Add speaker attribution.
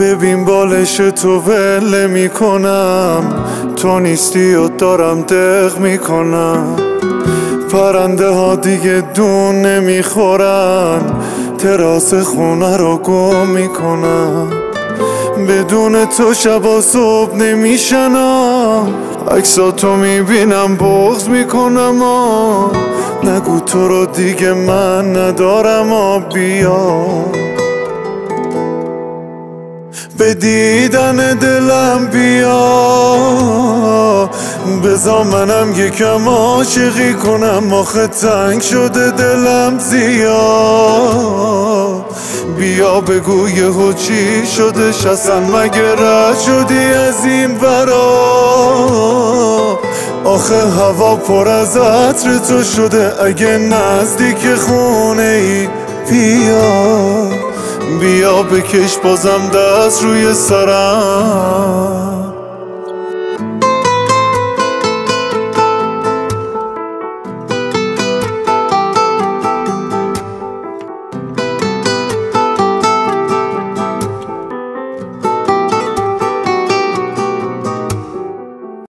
Speaker 1: ببین بالش تو ول میکنم، تو نیستی و دارم دق میکنم. پرنده ها دیگه دون نمیخورن، تراس خونه رو گم میکنم. بدون تو شبا صبح نمیشنم، عکساتو میبینم بغض میکنم. نگو تو رو دیگه من ندارم. بیا به دیدن دلم بیا، بذار منم یکم عاشقی کنم. آخه تنگ شده دلم زیاد. بیا بگو یهو چی شدش اصلا، مگه رد شدی از این ورا؟ آخه هوا پر از عطر تو شده، اگه نزدیک خونه ای بیا. بیا بکش بازم دست روی سرم.